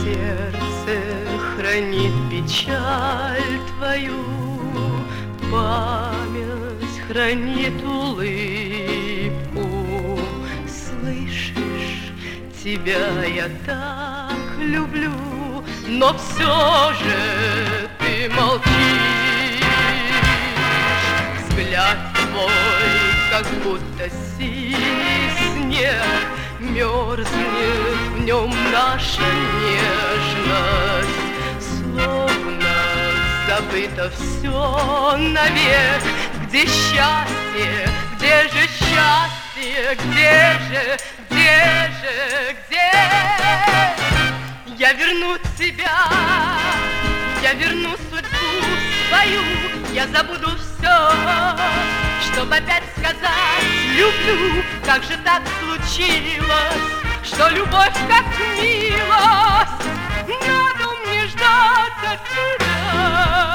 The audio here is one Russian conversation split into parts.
Сердце хранит печаль твою, память хранит улыбку. Слышишь, тебя я так люблю, но все же ты молчишь. Взгляд твой, как будто синий снег, мерзнет в нем наша нежность. Словно забыто все навек. Где счастье, где же счастье, где же, где же, где? Я верну тебя, я верну судьбу свою, я забуду все, чтобы опять сказать люблю. Как же так случилось, что любовь как милость, надо мне ждать от тебя.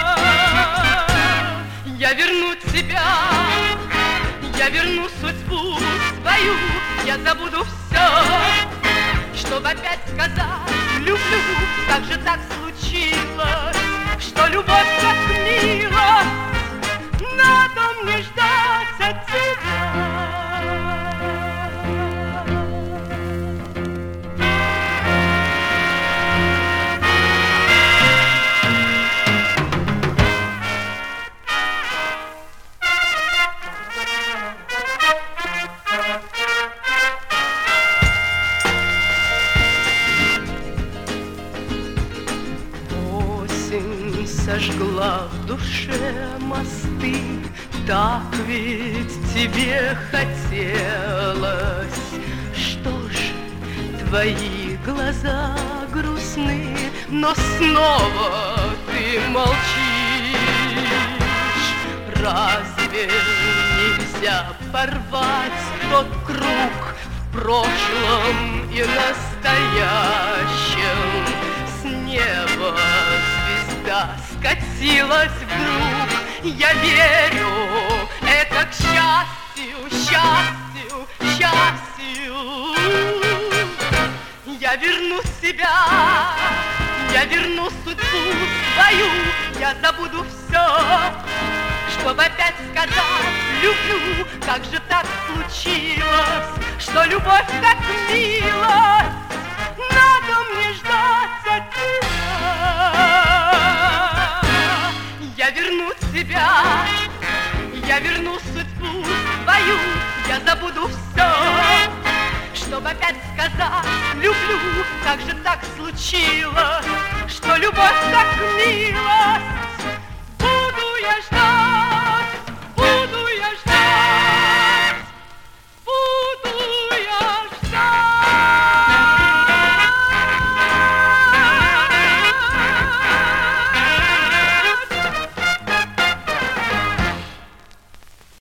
Я верну тебя, я верну судьбу свою, я забуду все, чтобы опять сказать люблю. Как же так случилось, что любовь как милость, надо мне ждать от тебя. Сожгла в душе мосты, так ведь тебе хотелось. Что ж, твои глаза грустны, но снова ты молчишь. Разве нельзя порвать тот круг в прошлом и настоящем? С неба звезда скатилась вдруг, я верю, это к счастью, счастью, счастью. Я верну себя, я верну судьбу свою, я забуду все, чтобы опять сказать люблю. Как же так случилось, что любовь так милость, надо мне ждать от тебя. Я верну тебя, я верну судьбу свою, я забуду все, чтобы опять сказать люблю. Как же так случилось, что любовь так